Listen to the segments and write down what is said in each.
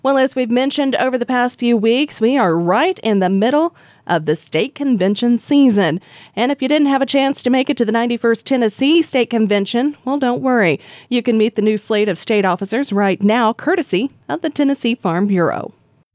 Well, as we've mentioned over the past few weeks, we are right in the middle of the state convention season. And if you didn't have a chance to make it to the 91st Tennessee State Convention, well, don't worry. You can meet the new slate of state officers right now, courtesy of the Tennessee Farm Bureau.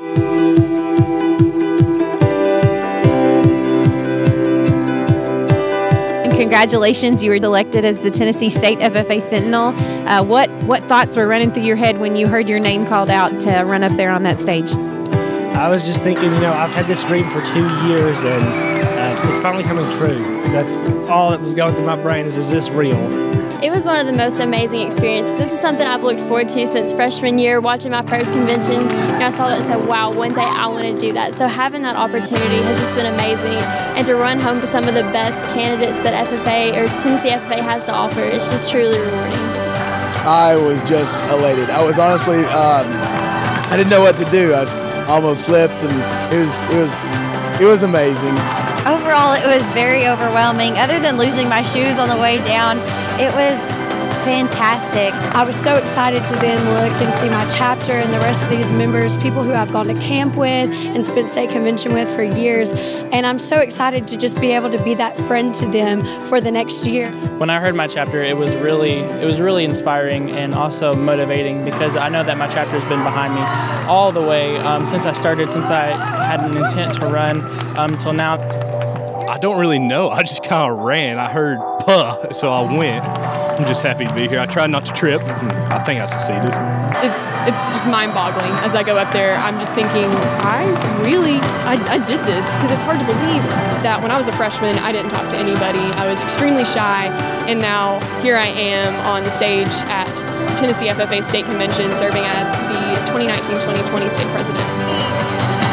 Congratulations, you were elected as the Tennessee State FFA Sentinel. What thoughts were running through your head when you heard your name called out to run up there on that stage? I was just thinking, I've had this dream for 2 years, and it's finally coming true. That's all that was going through my brain is this real? It was one of the most amazing experiences. This is something I've looked forward to since freshman year, watching my first convention. And I saw that and said, wow, one day I want to do that. So having that opportunity has just been amazing. And to run home to some of the best candidates that FFA or Tennessee FFA has to offer, it's just truly rewarding. I was just elated. I was honestly, I didn't know what to do. I almost slipped, and it was amazing. Overall, it was very overwhelming. Other than losing my shoes on the way down, it was fantastic. I was so excited to then look and see my chapter and the rest of these members, people who I've gone to camp with and spent state convention with for years. And I'm so excited to just be able to be that friend to them for the next year. When I heard my chapter, it was really inspiring and also motivating, because I know that my chapter has been behind me all the way since I had an intent to run until now. I don't really know. I just kind of ran. I heard puh, so I went. I'm just happy to be here. I tried not to trip. I think I succeeded. It's just mind-boggling as I go up there. I'm just thinking, I did this, because it's hard to believe that when I was a freshman, I didn't talk to anybody. I was extremely shy, and now here I am on the stage at Tennessee FFA State Convention serving as the 2019-2020 state president.